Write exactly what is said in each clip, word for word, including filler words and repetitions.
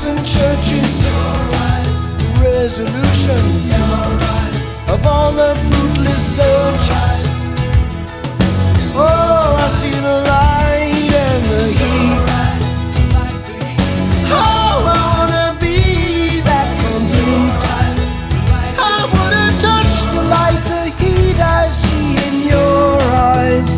thousand churches, the resolution of all the fruitless searches. Oh, I see the light and the heat. Oh, I wanna be that complete. I wanna touch the light, the heat I see in your eyes.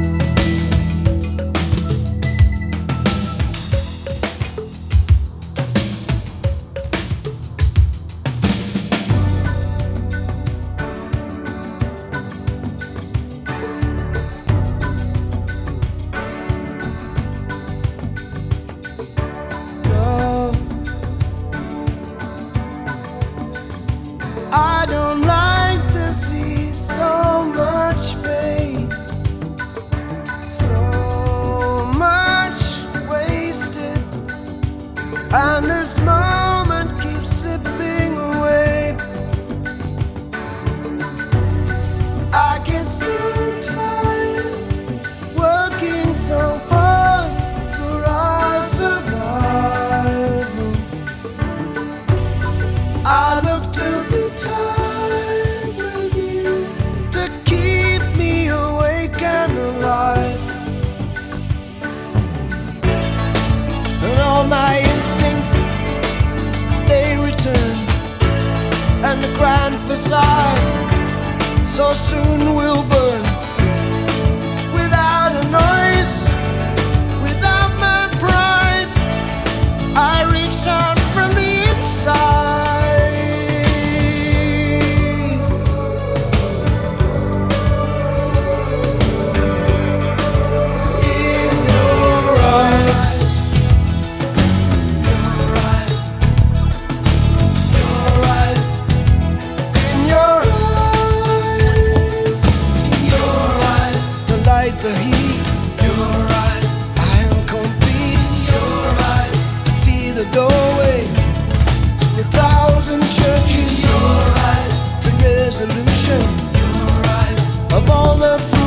I don't like to see so much pain, so much wasted, and this moment keeps slipping away. I get so tired working so hard for our survival. I look to the time with you to keep me awake and alive, and all my instincts, they return, and the grand facade so soon will burn. Without a noise, without my pride, I reach out from the inside. The heat, your eyes, I am complete. Your eyes, I see the doorway, the thousand churches. Your eyes, the resolution. Your eyes, of all the